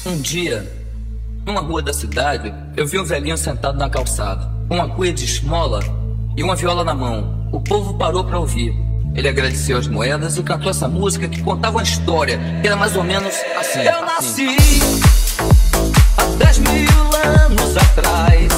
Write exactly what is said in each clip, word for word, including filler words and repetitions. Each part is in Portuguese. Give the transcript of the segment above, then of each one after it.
Um dia, numa rua da cidade, eu vi um velhinho sentado na calçada, com uma cuia de esmola e uma viola na mão. O povo parou para ouvir. Ele agradeceu as moedas e cantou essa música que contava uma história, que era mais ou menos assim. Eu nasci há dez mil anos atrás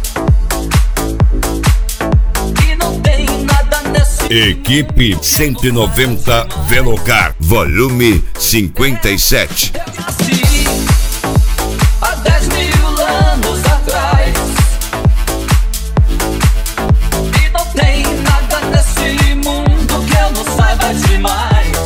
e não tem nada nesse... Equipe cento e noventa Velocar, volume cinquenta e sete. Eu nasci há dez mil anos atrás e não tem nada nesse mundo que eu não saiba demais.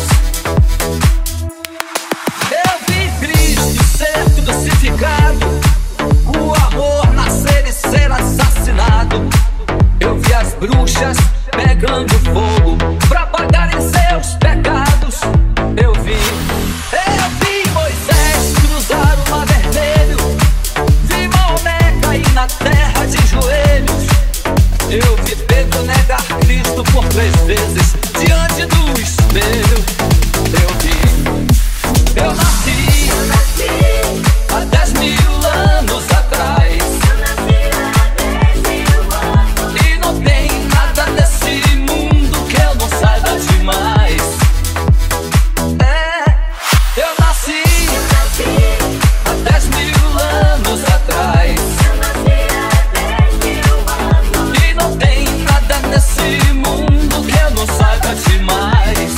Eu vi Cristo ser crucificado, o amor nascer e ser assassinado. Eu vi as bruxas pegando fogo pra pagarem seus pecados. Eu vi, eu vi Moisés cruzar o mar vermelho, vi Maomé cair na terra de joelhos. Eu vi Pedro negar Cristo por três vezes diante do espelho. Eu vi, eu nasci, eu nasci há dez mil anos atrás. Eu nasci há dez mil anos. E não tem nada nesse mundo que eu não saiba demais. É, eu nasci, eu nasci há dez mil anos atrás. Eu nasci há dez mil anos. E não tem nada nesse mundo que eu não saiba demais.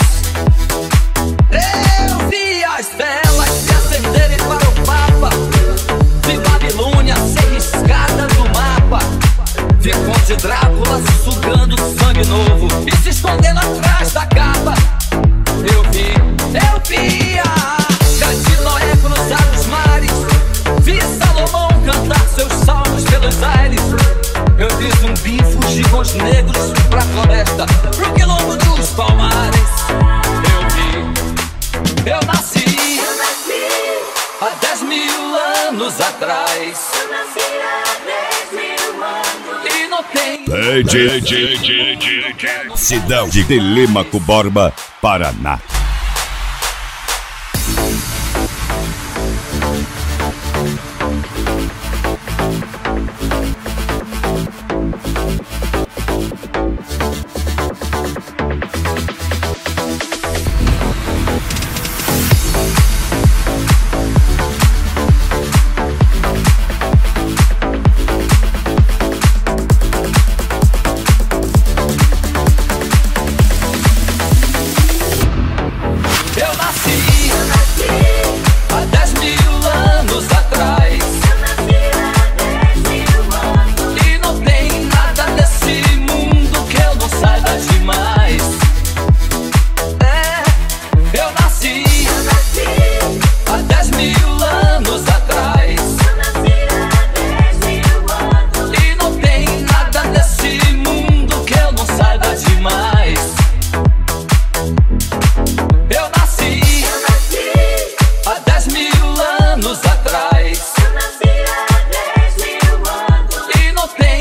Eu vi as velas se acenderem para o Papa, vi Babilônia ser riscada do mapa, vi Conde Drácula sugando sangue novo e se escondendo atrás da capa. Eu vi, eu vi a arca de Noé cruzar os mares, vi Salomão cantar seus salmos pelos aires. Eu vi zumbi fugir com os negros pra floresta, pro quilombo dos palmares. Eu vi, eu nasci, eu nasci há dez mil anos atrás. Eu nasci há dez mil anos. E não tem... D J Cidade de Telêmaco Borba, Paraná.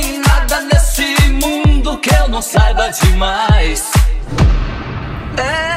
Saiba demais. É.